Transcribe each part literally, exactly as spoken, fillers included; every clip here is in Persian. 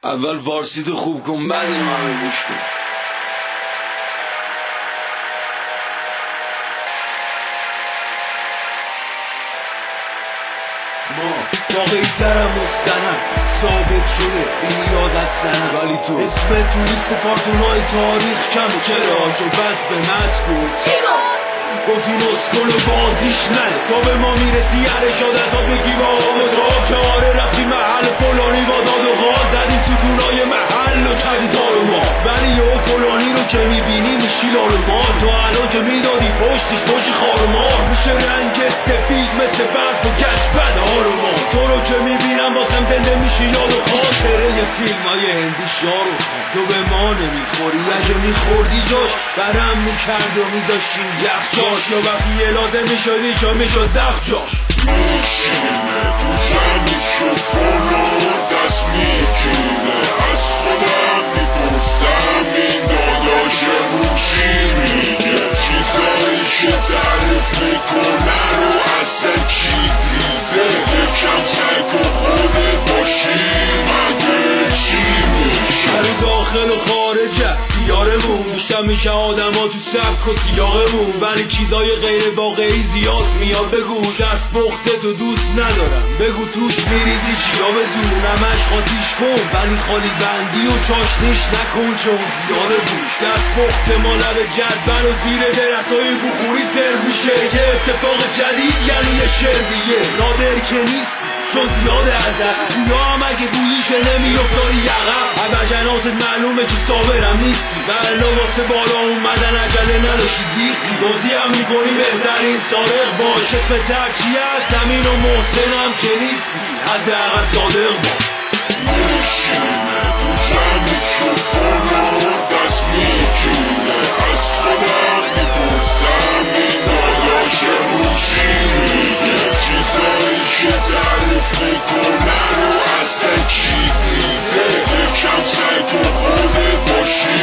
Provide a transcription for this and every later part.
اول فارسی تو خوب کن بعد این همه گوش کن. ما واقعی ترم مستنم ثابت شده این یاد از سنم، ولی تو اسم تو لیست کارتونای تاریخ کم چرا شو بد به مطبوع گفت این اسکل و بازیش نره تا به ما میرسی یره شده تا بگی با آمد را که آره رفتی محل فلانی با داد و غاز زدی ستونای محل و کدی دار ما، ولی یه فلانی رو که میبینی میشی لارمان تو الان که میدادی پشتش باشی خارمار میشه رنگ سفید مثل برف و گچ بد آروما تو رو که میبینم باسم زنده میشی یاد و خاطره یه فیلم های هندی شارو تو به ما نمیخوری اگه میخوردی جاش برم میکرد و میذاشتیم یخ جاش یا وقتی یه لازم میشدی چا میشد زخ جاش میشینه تو زمین شکلو دست میگیره از خودم میپرسم این داداش روشی میگه چیزایی که تعریف میکنه رو اصلا کی دیده یکم سعی کن خودت باشی مگه چی میشه داخل و خارجه دیارمون بیشتر میشه آدم ها تو سبک و سیاقمون ولی چیزای غیر واقعی زیاد میاد بگو دست بخته تو دوست ندارم بگو توش میریزی چیا به زور نمش خاطیش کن ولی خالی بندی و چاشنیش نکن چون زیاده بوش دست بخته ما لب جدول و زیر درختای بخوری سر میشه یه اتفاق جدید یعنی یه شعر دیگه نادر که نیست چون زیاده ازت یا هم اگه بوییشه نمیافتاری یقم عبجناتت معلومه که صابرم نیستی بلا واسه بالا اومدن عجله نداشتی زیختی بازی هم میکنی بهترین سارق باش اسم ترچی هست زمین و محسنم که نیستی حداقل صادق باش میشینه تو زمین شکلو دست میگیره از خودم میپرسم این داداش روشی میگه چیزایی که تعریف میکنه رو اصلا کی دیده یکم سعی کن خودت باشی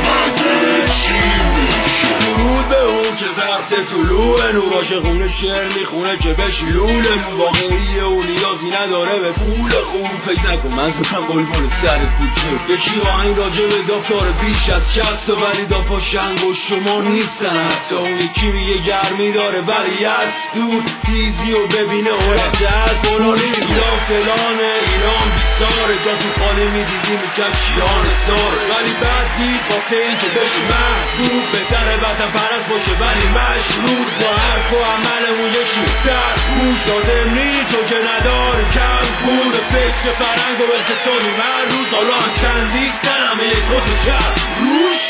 مگه چی میشه درود به اون که وقت طلوع نور عاشقونه شعر میخونه که بشی لوله واقعیه و نیازی نداره به پول خوب فکر نکن من زدم بلبل سر کوچه یکی آهنگ راجع به دافتار بیش از شست و ولی دافا شنگ و شما نیستن حتی اون یکی میگه گرمی داره ولی از دور تیزی و ببینه اورده از فلانی یا فلانه ایران بیساره جا تو خالی میدیدی میکرد شیان ساره ولی بعد دید واسه این که بشی محبوب بهتره وطن پرست باشه ولی مشروط با حرف و عملمون یکی سر خوش داده می تو که نداره کم بود فکر فرنگ و اقتصادی من روز حالا هم چندیستن همه یک کت چپ روش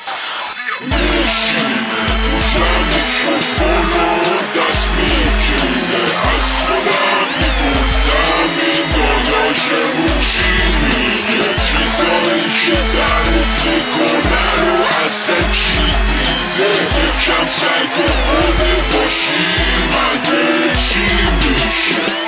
میشینه تو زمین شکلو دست میگیره از خودم میپرسم این داداش روشی میگه چیزایی که تعریف میکنه رو اصلا کی دیده یکم سعی کن خودت باشی مگه چی میشه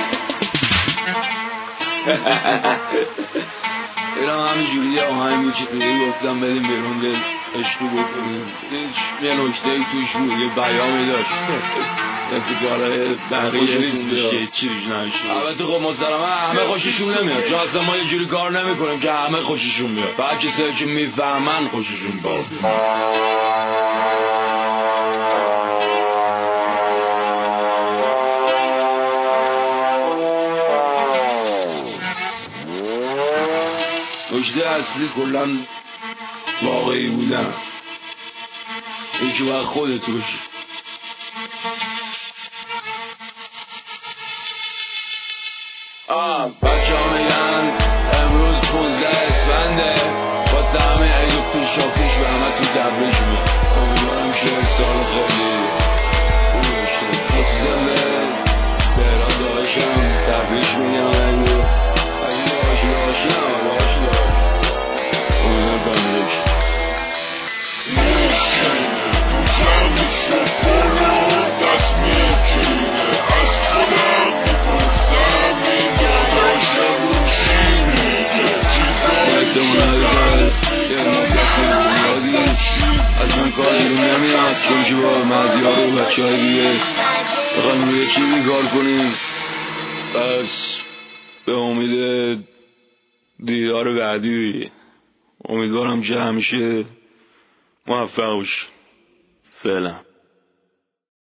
اینا همینجوری یه آهنگی که توی گفتم بدیم بیرون دل عشقی بکنیم یه نکته ای توش بود یه بیامی داشت مثل کارهای بقیه نیست که چی روش نمیشه البته خب مسلما همه خوششون نمیاد چون اصلا ما یه جوری کار نمیکنیم که همه خوششون بیاد فقط کسایی که میفهمن خوششون بیاد نکته اصلی کلن واقعی بودن یکی باید خودت باشی آه بچه ها میگن امروز پونزده اسفنده واسه همه عید و پیش و پیش به همه تو تبریک میاد امیدوارم که سال خیلی خوب داشته خصوصا به بهران داشتم تبریک میگم عید و عید داشتی داشتی نمه داشتی داشتی امیدوارم تبریک میشینه تو زمین شکلو دست میگیره از خودم میپرسم این داداش روشی میگه چیزایی که تعریف میکنه اصلا کاری رو نمیاد چون که با مزیار و بچه های دیگه بخوایم روی چیزی کار کنیم پس به امید دیدار بعدی امیدوارم جمع شه، موفق باش. فعلا.